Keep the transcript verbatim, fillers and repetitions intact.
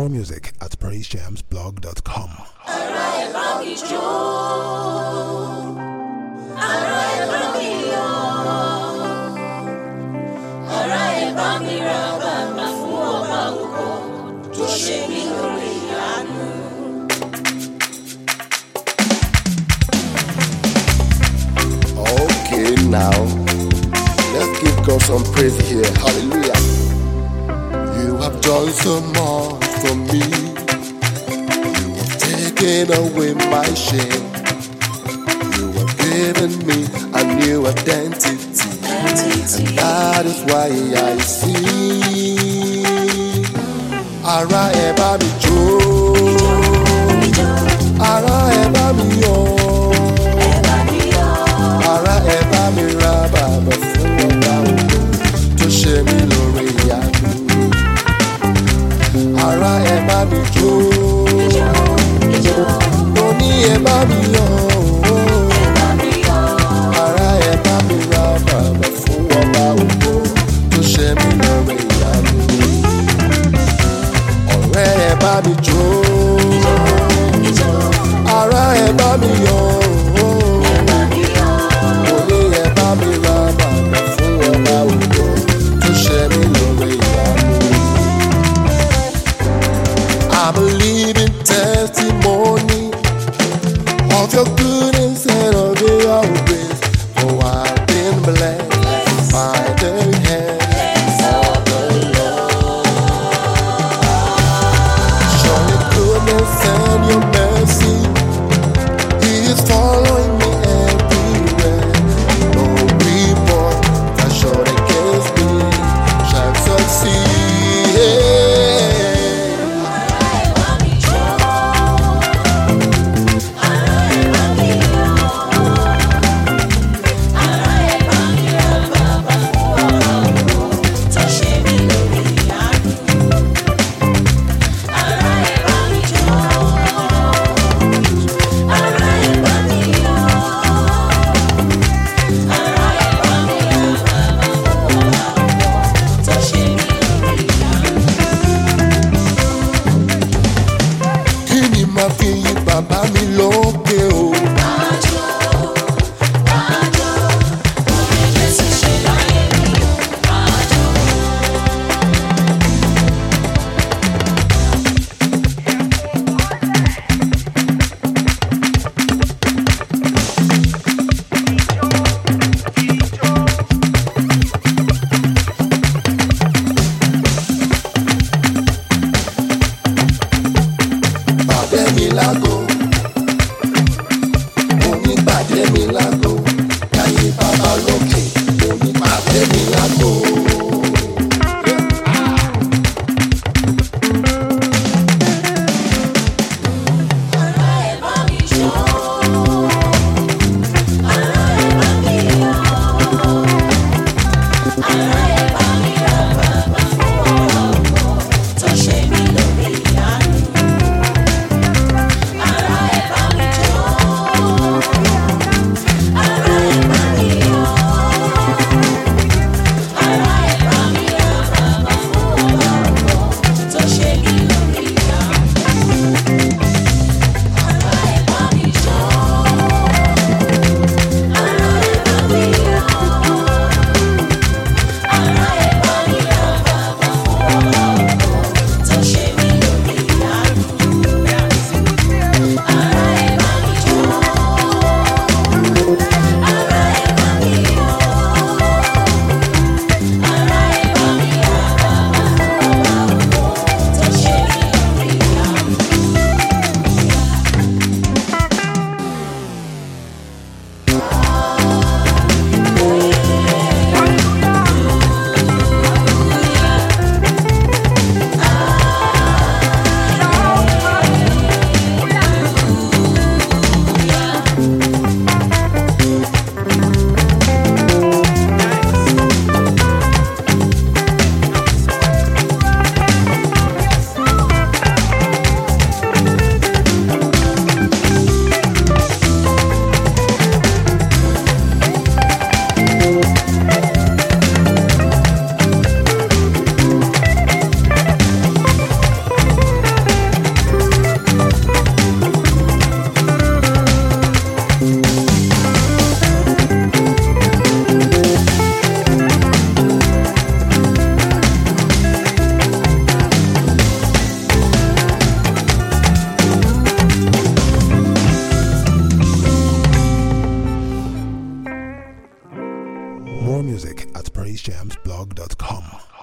More music at praise jams blog dot com. Ara ẹ bá mi jó, ara ẹ bá mi yọ̀, ara ẹ bá mi ra bàbá fún ọba ògo tó ṣe mí lórí ìyanu. Okay, now let's give God some praise here. Hallelujah. You have done so much for me. You have taken away my shame. You have given me a new identity. And that is why I sing. Ara ẹ bá mi jó, ara ẹ bá mi yọ̀, ara ẹ bá mi ra bàbá fún ọba ògo tó ṣe mí lórí ìyanu. Ara ẹ bá mi jó, mo ní ẹ bá mi yọ̀, ara ẹ bá mi ra bàbá fún ọba ògo tó ṣe mí lórí ìyanu. Ọ̀rẹ́ ẹ bá mi jó, ara ẹ bá mi yọ̀, mo ní ẹ bá mi ra bàbá fún ọba ògo tó ṣe mí lórí ìyanu. I'm a living testimony of your goodness and of your grace. For I've been blessed by the hand of the Lord. Surely goodness and your mercy is following me everywhere. No report that short against me shall succeed. Máa fi yin bàbá mi lókè o. Májò, májò, orí Jésù ṣe láyé mi o. Májò. Pàdé mi lágbo, mo ní pàdé mi lágbo, káyé bàbá lókè, mo ní pàdé mi lágbo. Ara ẹ bá mi jó, ara ẹ bá mi yọ̀, ara ẹ bá mi ra bàbá fún ọba ògo tó ṣe mí lórí ìyanu. Ara More music at praise jams blog dot com.